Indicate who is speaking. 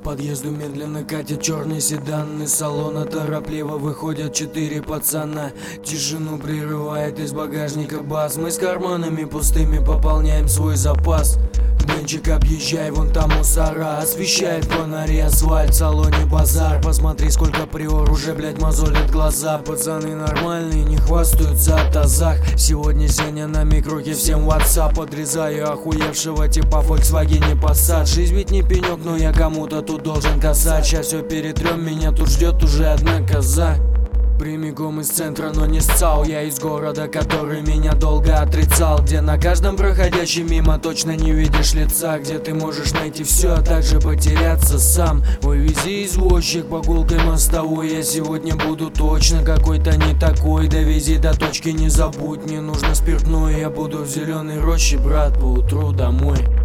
Speaker 1: подъезду медленно катит черный седан. Из салона торопливо выходят 4 пацана. Тишину прерывает из багажника бас. Мы с карманами пустыми пополняем свой запас. Бенчик, объезжай, вон там мусора. Освещает фонари асфальт, в салоне базар. Посмотри, сколько приор уже, блять, мозолит глаза. Пацаны нормальные, не хвастаются о тазах. Сегодня Сеня на микроке, всем WhatsApp. Подрезаю охуевшего типа в Volkswagen Passat. Жизнь ведь не пенек, но я кому-то тут должен касать. Сейчас все перетрем, меня тут ждет уже одна коза. Прямиком из центра, но не ссал. Я из города, который меня долго отрицал. Где на каждом проходящем мимо точно не видишь лица. Где ты можешь найти все, а также потеряться сам. Вывези извозчик по гулкой мостовой. Я сегодня буду точно какой-то не такой. Довези до точки, не забудь, мне нужно спиртное. Я буду в зеленой роще, брат, поутру домой.